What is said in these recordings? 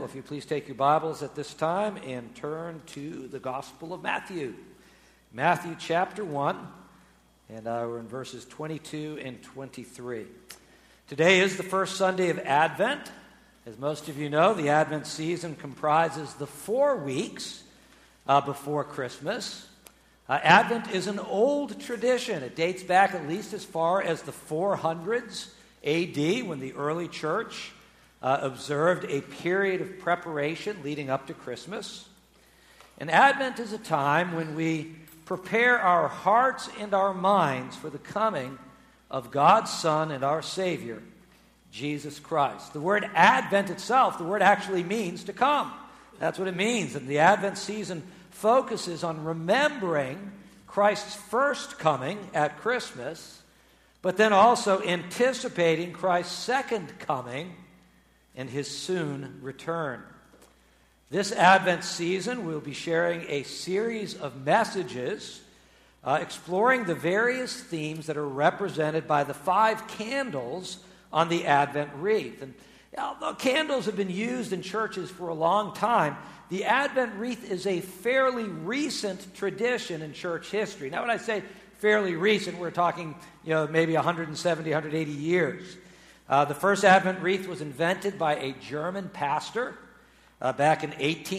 Well, if you please take your Bibles at this time and turn to the Gospel of Matthew. Matthew chapter 1, and we're in verses 22 and 23. Today is the first Sunday of Advent. As most of you know, the Advent season comprises the 4 weeks before Christmas. Advent is an old tradition. It dates back at least as far as the 400s A.D., when the early church observed a period of preparation leading up to Christmas. And Advent is a time when we prepare our hearts and our minds for the coming of God's Son and our Savior, Jesus Christ. The word Advent itself, the word actually means to come. That's what it means. And the Advent season focuses on remembering Christ's first coming at Christmas, but then also anticipating Christ's second coming and his soon return. This Advent season, we'll be sharing a series of messages exploring the various themes that are represented by the 5 candles on the Advent wreath. And although candles have been used in churches for a long time, the Advent wreath is a fairly recent tradition in church history. Now, when I say fairly recent, we're talking, maybe 170, 180 years. The first Advent wreath was invented by a German pastor back in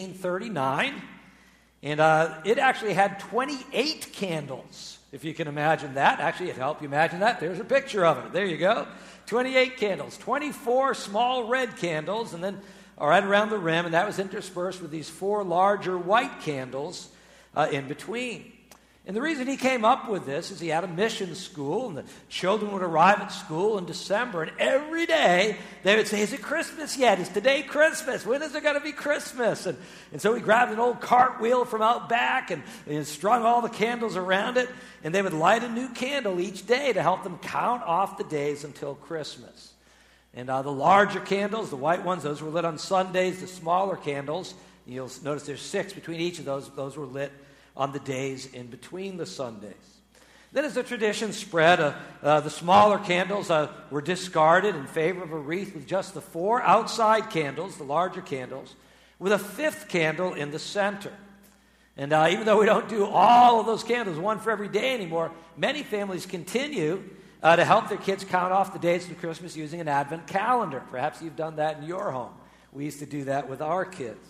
1839. And it actually had 28 candles, if you can imagine that. Actually, it helped you imagine that. There's a picture of it. There you go. 28 candles, 24 small red candles, and then right around the rim, and that was interspersed with these 4 larger white candles in between. And the reason he came up with this is he had a mission school, and the children would arrive at school in December, and every day they would say, "Is it Christmas yet? Is today Christmas? When is it going to be Christmas?" And so he grabbed an old cartwheel from out back and strung all the candles around it, and they would light a new candle each day to help them count off the days until Christmas. And the larger candles, the white ones, those were lit on Sundays. The smaller candles, you'll notice there's 6 between each of those were lit on the days in between the Sundays. Then as the tradition spread, the smaller candles were discarded in favor of a wreath with just the 4 outside candles, the larger candles, with a 5th candle in the center. And even though we don't do all of those candles, one for every day anymore, many families continue to help their kids count off the days of Christmas using an Advent calendar. Perhaps you've done that in your home. We used to do that with our kids.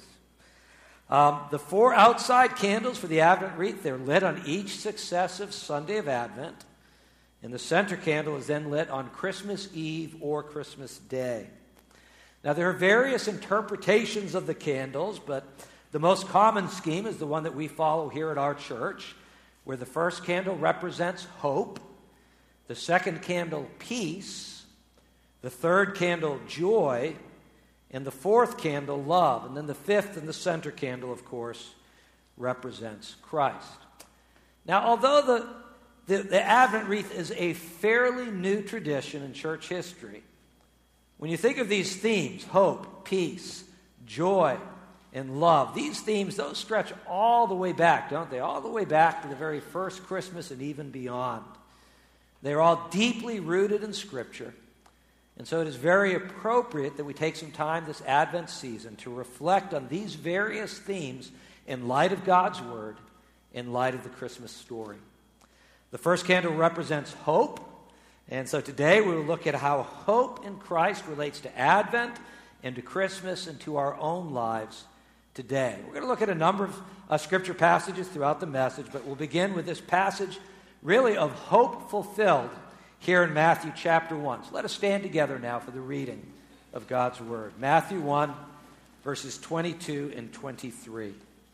The 4 outside candles for the Advent wreath, they're lit on each successive Sunday of Advent. And the center candle is then lit on Christmas Eve or Christmas Day. Now, there are various interpretations of the candles, but the most common scheme is the one that we follow here at our church, where the first candle represents hope, the second candle peace, the third candle joy, and the 4th candle, love. And then the 5th and the center candle, of course, represents Christ. Now, although the Advent wreath is a fairly new tradition in church history, when you think of these themes, hope, peace, joy, and love, these themes, those stretch all the way back, don't they? All the way back to the very first Christmas and even beyond. They're all deeply rooted in Scripture. And so it is very appropriate that we take some time this Advent season to reflect on these various themes in light of God's Word, in light of the Christmas story. The first candle represents hope. And so today we will look at how hope in Christ relates to Advent and to Christmas and to our own lives today. We're going to look at a number of Scripture passages throughout the message, but we'll begin with this passage really of hope fulfilled here in Matthew chapter 1. So let us stand together now for the reading of God's Word. Matthew 1, verses 22 and 23.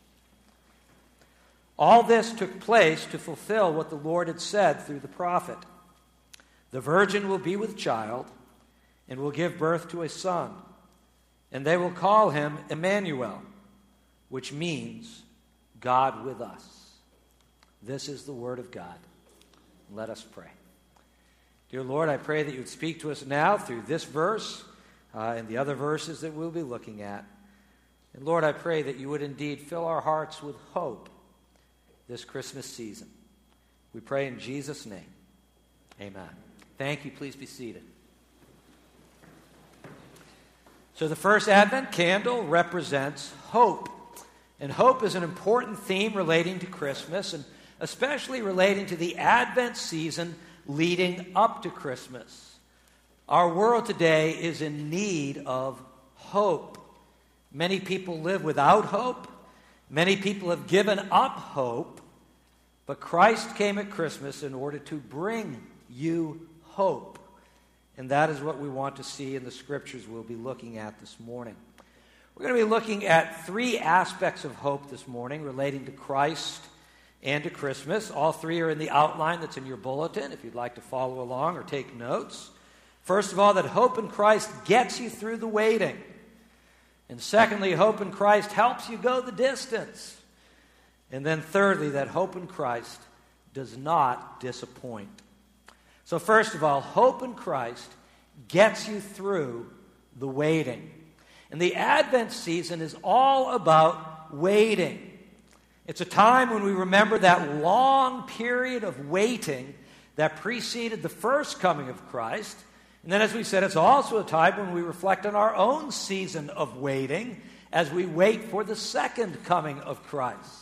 All this took place to fulfill what the Lord had said through the prophet. The virgin will be with child and will give birth to a son, and they will call him Emmanuel, which means God with us. This is the word of God. Let us pray. Dear Lord, I pray that you would speak to us now through this verse and the other verses that we'll be looking at. And Lord, I pray that you would indeed fill our hearts with hope this Christmas season. We pray in Jesus' name. Amen. Thank you. Please be seated. So the first Advent candle represents hope. And hope is an important theme relating to Christmas, and especially relating to the Advent season leading up to Christmas. Our world today is in need of hope. Many people live without hope. Many people have given up hope. But Christ came at Christmas in order to bring you hope. And that is what we want to see in the scriptures we'll be looking at this morning. We're going to be looking at three aspects of hope this morning relating to Christ and to Christmas. All three are in the outline that's in your bulletin if you'd like to follow along or take notes. First of all, that hope in Christ gets you through the waiting. And secondly, hope in Christ helps you go the distance. And then thirdly, that hope in Christ does not disappoint. So first of all, hope in Christ gets you through the waiting. And the Advent season is all about waiting. It's a time when we remember that long period of waiting that preceded the first coming of Christ. And then, as we said, it's also a time when we reflect on our own season of waiting as we wait for the second coming of Christ.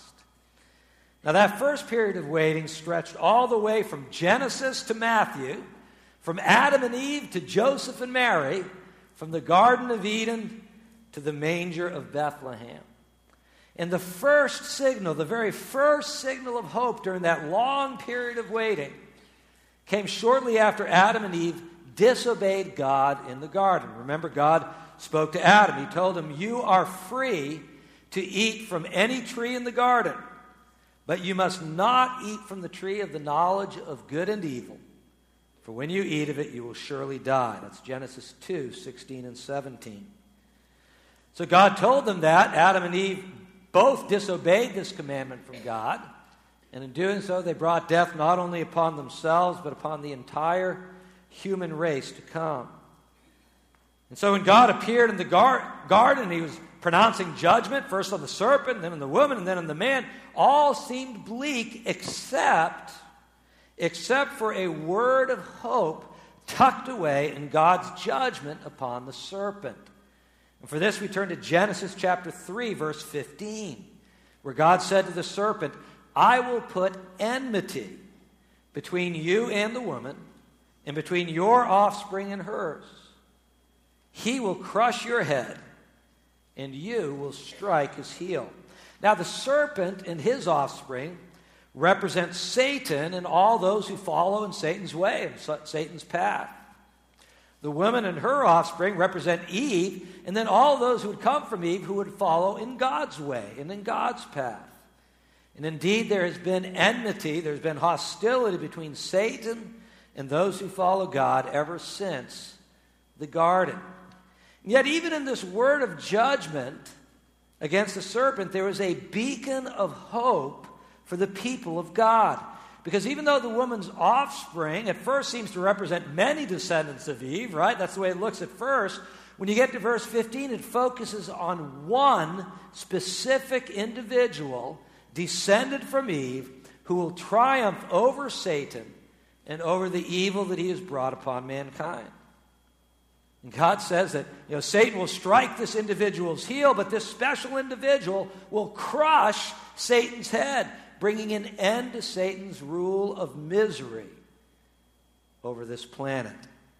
Now, that first period of waiting stretched all the way from Genesis to Matthew, from Adam and Eve to Joseph and Mary, from the Garden of Eden to the manger of Bethlehem. And the first signal, the very first signal of hope during that long period of waiting, came shortly after Adam and Eve disobeyed God in the garden. Remember, God spoke to Adam. He told him, "You are free to eat from any tree in the garden, but you must not eat from the tree of the knowledge of good and evil. For when you eat of it, you will surely die." That's Genesis 2:16 and 17. So God told them that. Adam and Eve both disobeyed this commandment from God. And in doing so, they brought death not only upon themselves, but upon the entire human race to come. And so when God appeared in the garden, he was pronouncing judgment, first on the serpent, then on the woman, and then on the man. All seemed bleak except for a word of hope tucked away in God's judgment upon the serpent. And for this we turn to Genesis chapter 3, verse 15, where God said to the serpent, "I will put enmity between you and the woman, and between your offspring and hers. He will crush your head, and you will strike his heel." Now the serpent and his offspring represent Satan and all those who follow in Satan's way, in Satan's path. The woman and her offspring represent Eve, and then all those who would come from Eve who would follow in God's way and in God's path. And indeed, there has been enmity, there's been hostility between Satan and those who follow God ever since the garden. And yet, even in this word of judgment against the serpent, there was a beacon of hope for the people of God. Because even though the woman's offspring at first seems to represent many descendants of Eve, right? That's the way it looks at first. When you get to verse 15, it focuses on one specific individual descended from Eve who will triumph over Satan and over the evil that he has brought upon mankind. And God says that Satan will strike this individual's heel, but this special individual will crush Satan's head, bringing an end to Satan's rule of misery over this planet.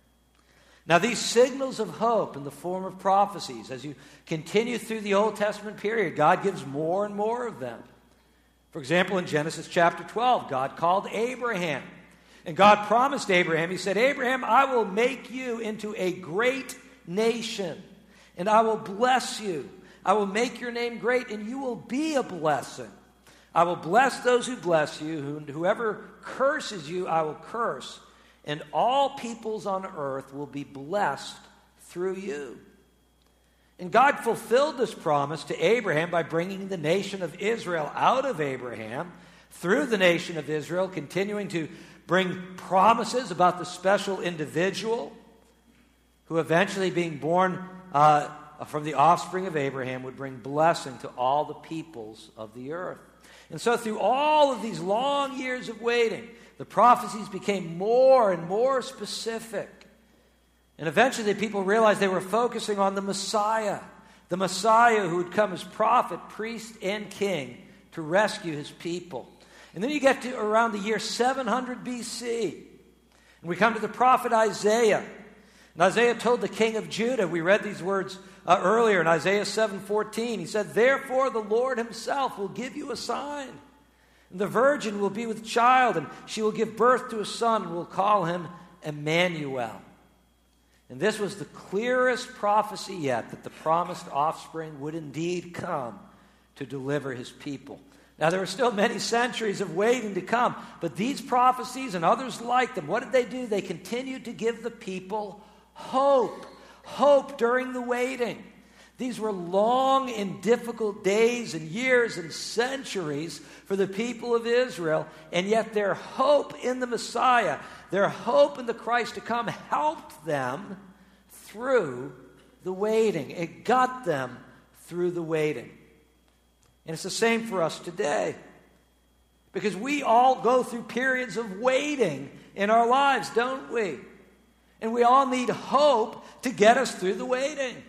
Now, these signals of hope in the form of prophecies, as you continue through the Old Testament period, God gives more and more of them. For example, in Genesis chapter 12, God called Abraham. And God promised Abraham, he said, "Abraham, I will make you into a great nation, and I will bless you. I will make your name great, and you will be a blessing. I will bless those who bless you, and whoever curses you, I will curse. And all peoples on earth will be blessed through you." And God fulfilled this promise to Abraham by bringing the nation of Israel out of Abraham, through the nation of Israel, continuing to bring promises about the special individual who eventually, being born from the offspring of Abraham, would bring blessing to all the peoples of the earth. And so through all of these long years of waiting, the prophecies became more and more specific. And eventually people realized they were focusing on the Messiah who would come as prophet, priest, and king to rescue his people. And then you get to around the year 700 BC, and we come to the prophet Isaiah. And Isaiah told the king of Judah, we read these words earlier in Isaiah 7:14. He said, "Therefore the Lord himself will give you a sign. And the virgin will be with child, and she will give birth to a son, and will call him Emmanuel." And this was the clearest prophecy yet, that the promised offspring would indeed come to deliver his people. Now, there were still many centuries of waiting to come, but these prophecies and others like them, what did they do? They continued to give the people hope. Hope during the waiting. These were long and difficult days and years and centuries for the people of Israel, and yet their hope in the Messiah, their hope in the Christ to come, helped them through the waiting. It got them through the waiting. And it's the same for us today, because we all go through periods of waiting in our lives, don't we? And we all need hope to get us through the waiting.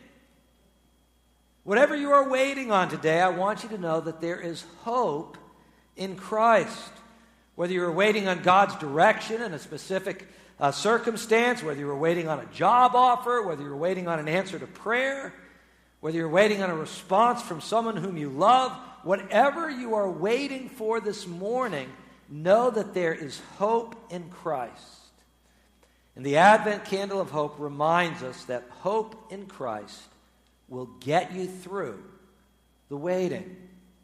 Whatever you are waiting on today, I want you to know that there is hope in Christ. Whether you're waiting on God's direction in a specific circumstance, whether you're waiting on a job offer, whether you're waiting on an answer to prayer, whether you're waiting on a response from someone whom you love, whatever you are waiting for this morning, know that there is hope in Christ. And the Advent candle of hope reminds us that hope in Christ will get you through the waiting.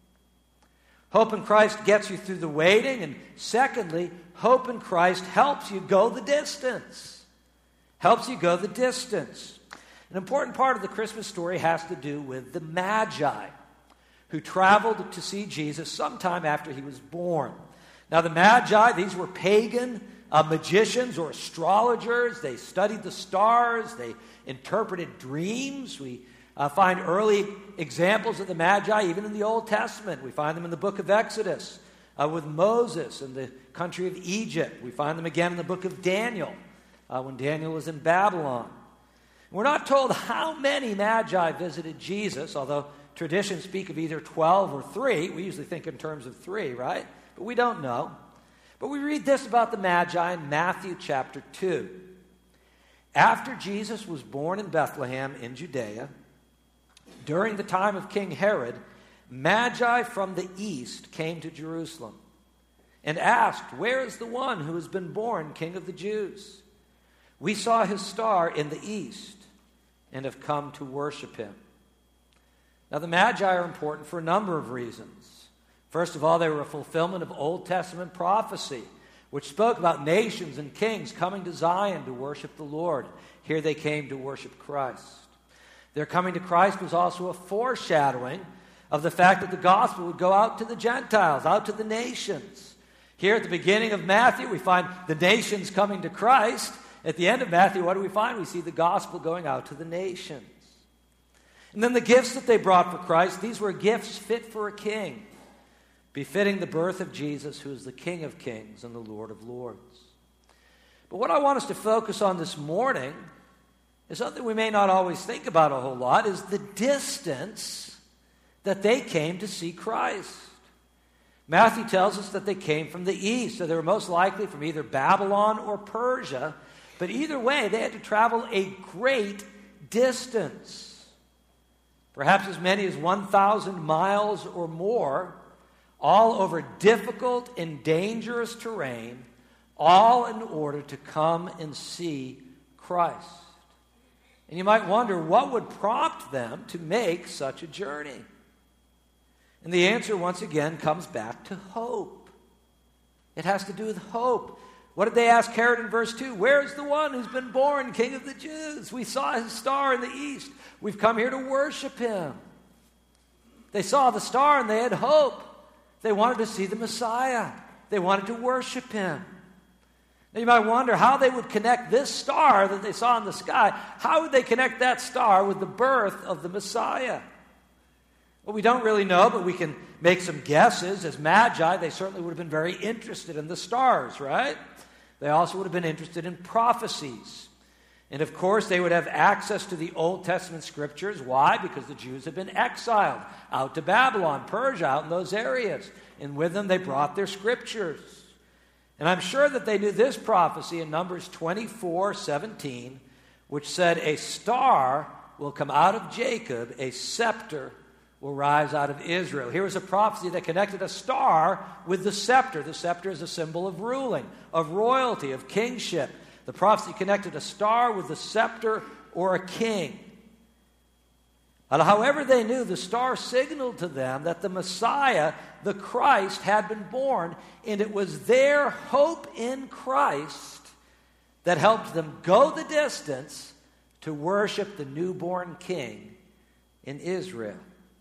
Hope in Christ gets you through the waiting, and secondly, hope in Christ helps you go the distance. Helps you go the distance. An important part of the Christmas story has to do with the Magi, who traveled to see Jesus sometime after he was born. Now, the Magi, these were pagan magicians or astrologers. They studied the stars. They interpreted dreams. We find early examples of the Magi even in the Old Testament. We find them in the book of Exodus with Moses in the country of Egypt. We find them again in the book of Daniel when Daniel was in Babylon. We're not told how many Magi visited Jesus, although traditions speak of either 12 or 3. We usually think in terms of 3, right? But we don't know. But we read this about the Magi in Matthew chapter 2. After Jesus was born in Bethlehem in Judea, during the time of King Herod, Magi from the east came to Jerusalem and asked, "Where is the one who has been born King of the Jews? We saw his star in the east and have come to worship him." Now, the Magi are important for a number of reasons. First of all, they were a fulfillment of Old Testament prophecy, which spoke about nations and kings coming to Zion to worship the Lord. Here they came to worship Christ. Their coming to Christ was also a foreshadowing of the fact that the gospel would go out to the Gentiles, out to the nations. Here at the beginning of Matthew, we find the nations coming to Christ. At the end of Matthew, what do we find? We see the gospel going out to the nations. And then the gifts that they brought for Christ, these were gifts fit for a king, befitting the birth of Jesus, who is the King of Kings and the Lord of Lords. But what I want us to focus on this morning is something we may not always think about a whole lot, is the distance that they came to see Christ. Matthew tells us that they came from the east, so they were most likely from either Babylon or Persia, but either way, they had to travel a great distance. Perhaps as many as 1,000 miles or more, all over difficult and dangerous terrain, all in order to come and see Christ. And you might wonder, what would prompt them to make such a journey? And the answer, once again, comes back to hope. It has to do with hope. What did they ask Herod in verse 2? "Where is the one who's been born King of the Jews? We saw his star in the east. We've come here to worship him." They saw the star and they had hope. They wanted to see the Messiah. They wanted to worship him. Now you might wonder how they would connect this star that they saw in the sky. How would they connect that star with the birth of the Messiah? Well, we don't really know, but we can make some guesses. As Magi, they certainly would have been very interested in the stars, right? They also would have been interested in prophecies. And of course, they would have access to the Old Testament scriptures. Why? Because the Jews had been exiled out to Babylon, Persia, out in those areas. And with them, they brought their scriptures. And I'm sure that they knew this prophecy in Numbers 24:17, which said, a star will come out of Jacob, a scepter will rise out of Israel. Here was a prophecy that connected a star with the scepter. The scepter is a symbol of ruling, of royalty, of kingship. The prophecy connected a star with the scepter or a king. And however they knew, the star signaled to them that the Messiah, the Christ, had been born, and it was their hope in Christ that helped them go the distance to worship the newborn king in Israel.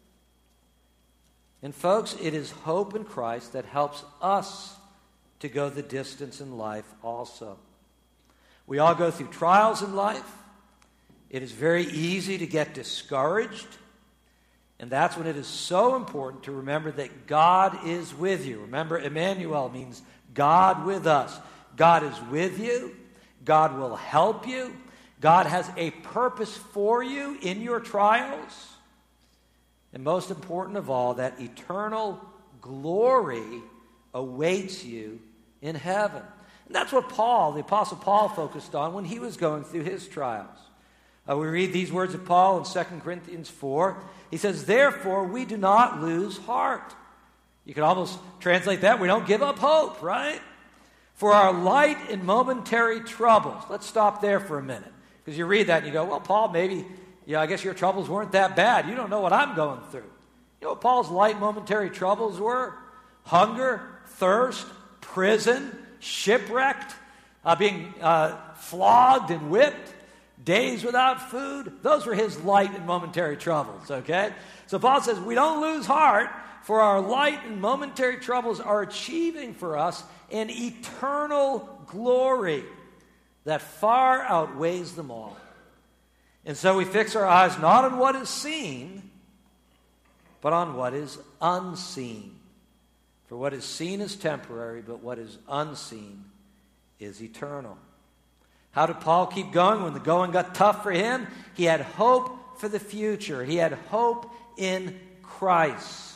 And folks, it is hope in Christ that helps us to go the distance in life also. We all go through trials in life. It is very easy to get discouraged. And that's when it is so important to remember that God is with you. Remember, Emmanuel means God with us. God is with you. God will help you. God has a purpose for you in your trials. And most important of all, that eternal glory awaits you in heaven. And that's what Paul, the Apostle Paul, focused on when he was going through his trials. We read these words of Paul in 2 Corinthians 4. He says, therefore, we do not lose heart. You can almost translate that, we don't give up hope, right? For our light and momentary troubles. Let's stop there for a minute. Because you read that and you go, well, Paul, maybe, I guess your troubles weren't that bad. You don't know what I'm going through. You know what Paul's light momentary troubles were? Hunger, thirst, prison, shipwrecked, being flogged and whipped, days without food. Those were his light and momentary troubles, okay? So Paul says, we don't lose heart, for our light and momentary troubles are achieving for us an eternal glory that far outweighs them all. And so we fix our eyes not on what is seen, but on what is unseen. For what is seen is temporary, but what is unseen is eternal. How did Paul keep going when the going got tough for him? He had hope for the future. He had hope in Christ.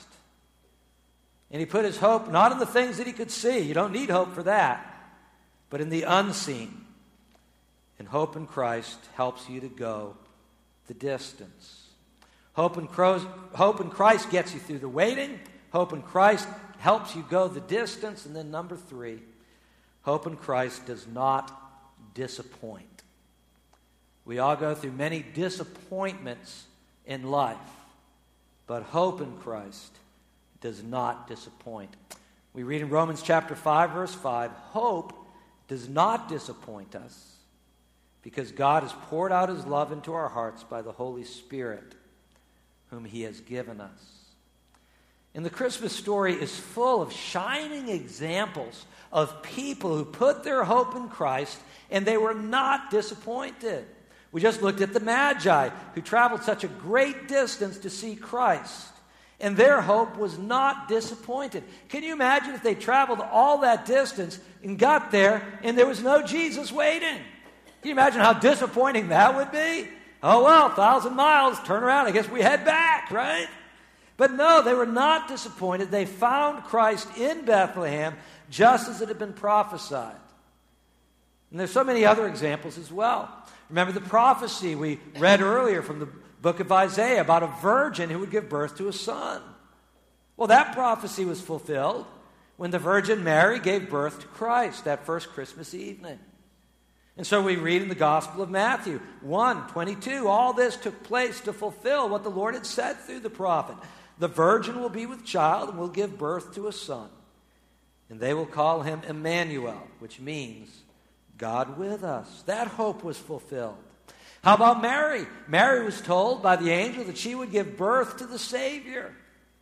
And he put his hope not in the things that he could see. You don't need hope for that. But in the unseen. And hope in Christ helps you to go the distance. Hope in Christ gets you through the waiting. Hope in Christ helps you go the distance. And then number 3, hope in Christ does not disappoint. We all go through many disappointments in life, but hope in Christ does not disappoint. We read in Romans chapter 5, verse 5, hope does not disappoint us because God has poured out his love into our hearts by the Holy Spirit, whom he has given us. And the Christmas story is full of shining examples of people who put their hope in Christ and they were not disappointed. We just looked at the Magi who traveled such a great distance to see Christ. And their hope was not disappointed. Can you imagine if they traveled all that distance and got there and there was no Jesus waiting? Can you imagine how disappointing that would be? Oh, well, 1,000 miles, turn around, I guess we head back, right? But no, they were not disappointed. They found Christ in Bethlehem just as it had been prophesied. And there's so many other examples as well. Remember the prophecy we read earlier from the book of Isaiah about a virgin who would give birth to a son. Well, that prophecy was fulfilled when the Virgin Mary gave birth to Christ that first Christmas evening. And so we read in the Gospel of Matthew 1:22, all this took place to fulfill what the Lord had said through the prophet. The virgin will be with child and will give birth to a son. And they will call him Emmanuel, which means God with us. That hope was fulfilled. How about Mary? Mary was told by the angel that she would give birth to the Savior.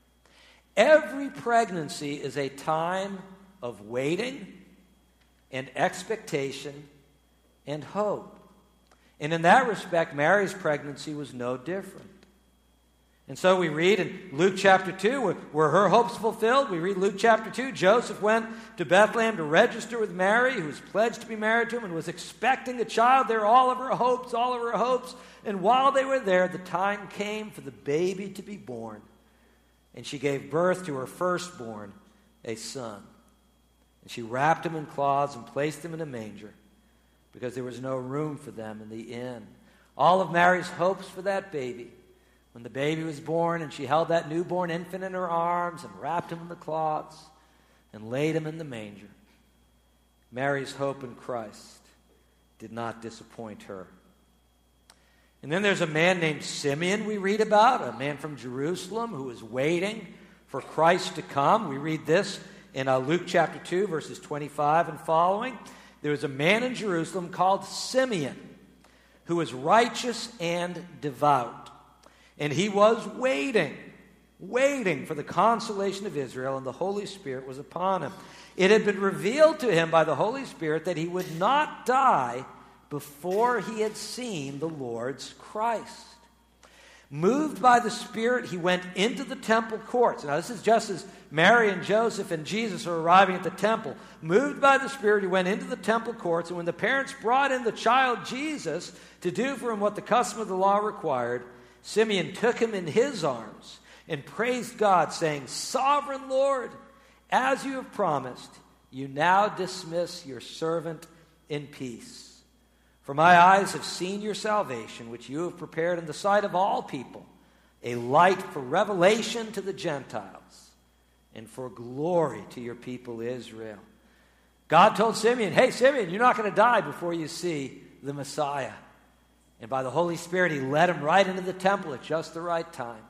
Every pregnancy is a time of waiting and expectation and hope. And in that respect, Mary's pregnancy was no different. And so we read in Luke chapter 2, where her hope's fulfilled. We read Luke chapter 2, Joseph went to Bethlehem to register with Mary, who was pledged to be married to him and was expecting a child. There, all of her hopes. And while they were there, the time came for the baby to be born. And she gave birth to her firstborn, a son. And she wrapped him in cloths and placed him in a manger, because there was no room for them in the inn. All of Mary's hopes for that baby, when the baby was born and she held that newborn infant in her arms and wrapped him in the cloths and laid him in the manger, Mary's hope in Christ did not disappoint her. And then there's a man named Simeon we read about, a man from Jerusalem who was waiting for Christ to come. We read this in Luke chapter 2, verses 25 and following. There was a man in Jerusalem called Simeon who was righteous and devout. And he was waiting for the consolation of Israel, and the Holy Spirit was upon him. It had been revealed to him by the Holy Spirit that he would not die before he had seen the Lord's Christ. Moved by the Spirit, he went into the temple courts. Now, this is just as Mary and Joseph and Jesus are arriving at the temple. Moved by the Spirit, he went into the temple courts, and when the parents brought in the child Jesus to do for him what the custom of the law required, Simeon took him in his arms and praised God, saying, "Sovereign Lord, as you have promised, you now dismiss your servant in peace. For my eyes have seen your salvation, which you have prepared in the sight of all people, a light for revelation to the Gentiles and for glory to your people Israel." God told Simeon, "Hey, Simeon, you're not going to die before you see the Messiah." And by the Holy Spirit, he led him right into the temple at just the right time.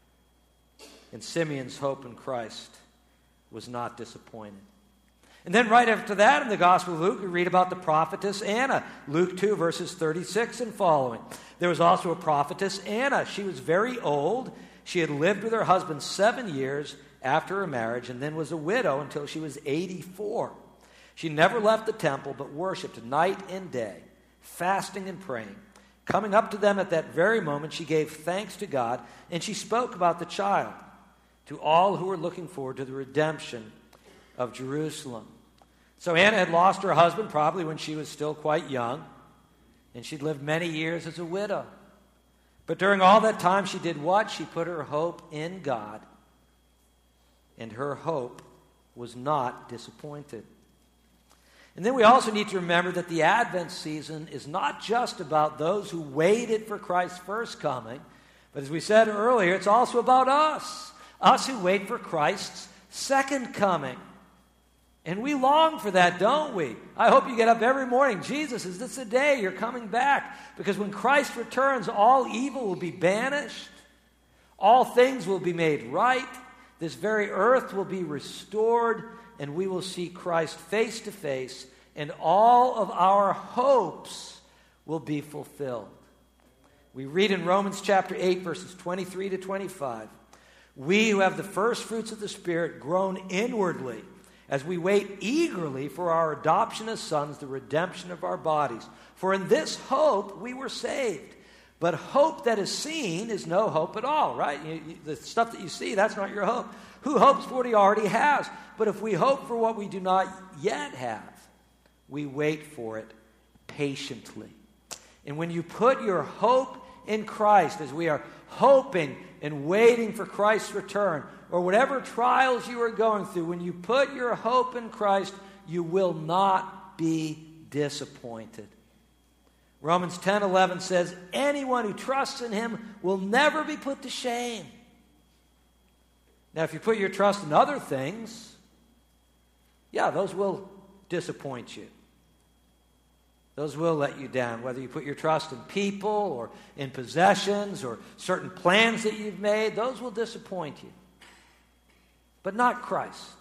And Simeon's hope in Christ was not disappointed. And then right after that, in the Gospel of Luke, we read about the prophetess Anna. Luke 2, verses 36 and following. There was also a prophetess Anna. She was very old. She had lived with her husband 7 years after her marriage, and then was a widow until she was 84. She never left the temple, but worshipped night and day, fasting and praying. Coming up to them at that very moment, she gave thanks to God, and she spoke about the child to all who were looking forward to the redemption of Jerusalem. So Anna had lost her husband probably when she was still quite young, and she'd lived many years as a widow. But during all that time, she did what? She put her hope in God, and her hope was not disappointed. And then we also need to remember that the Advent season is not just about those who waited for Christ's first coming, but as we said earlier, it's also about us who wait for Christ's second coming. And we long for that, don't we? I hope you get up every morning. Jesus, is this the day you're coming back? Because when Christ returns, all evil will be banished. All things will be made right. This very earth will be restored, and we will see Christ face to face, and all of our hopes will be fulfilled. We read in Romans chapter 8, verses 23 to 25, "We who have the first fruits of the Spirit groan inwardly as we wait eagerly for our adoption as sons, the redemption of our bodies. For in this hope we were saved. But hope that is seen is no hope at all," right? The stuff that you see, that's not your hope. Who hopes for what he already has? But if we hope for what we do not yet have, we wait for it patiently. And when you put your hope in Christ, as we are hoping and waiting for Christ's return, or whatever trials you are going through, when you put your hope in Christ, you will not be disappointed. Romans 10:11 says, "Anyone who trusts in him will never be put to shame." Now, if you put your trust in other things, those will disappoint you. Those will let you down, whether you put your trust in people or in possessions or certain plans that you've made, those will disappoint you. But not Christ.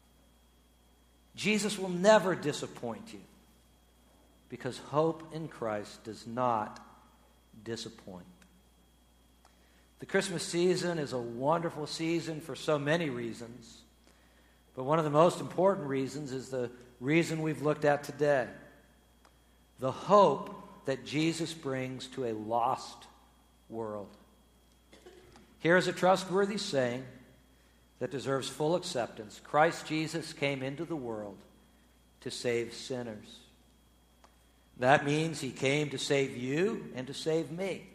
Jesus will never disappoint you, because hope in Christ does not disappoint. The Christmas season is a wonderful season for so many reasons, but one of the most important reasons is the reason we've looked at today: the hope that Jesus brings to a lost world. Here is a trustworthy saying that deserves full acceptance. Christ Jesus came into the world to save sinners. That means he came to save you and to save me.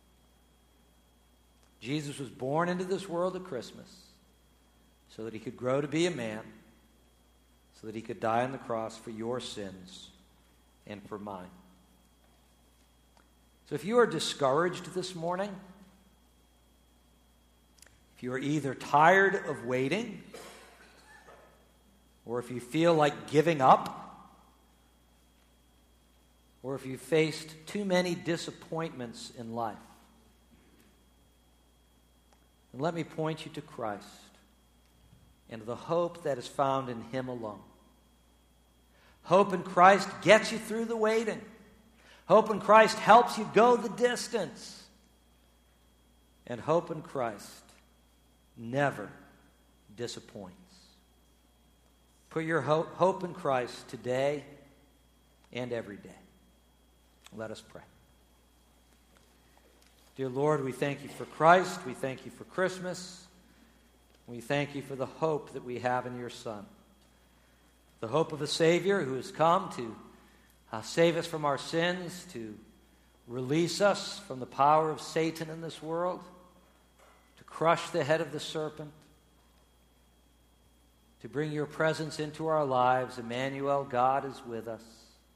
Jesus was born into this world at Christmas so that he could grow to be a man, so that he could die on the cross for your sins and for mine. So if you are discouraged this morning, if you are either tired of waiting, or if you feel like giving up, or if you faced too many disappointments in life, then let me point you to Christ and the hope that is found in him alone. Hope in Christ gets you through the waiting. Hope in Christ helps you go the distance. And hope in Christ never disappoints. Put your hope in Christ today and every day. Let us pray. Dear Lord, we thank you for Christ. We thank you for Christmas. We thank you for the hope that we have in your Son. The hope of a Savior who has come to save us from our sins, to release us from the power of Satan in this world, to crush the head of the serpent, to bring your presence into our lives. Emmanuel, God is with us.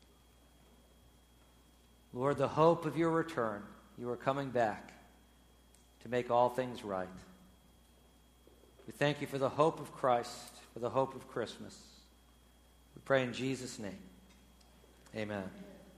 Lord, the hope of your return, you are coming back to make all things right. We thank you for the hope of Christ, for the hope of Christmas. We pray in Jesus' name. Amen.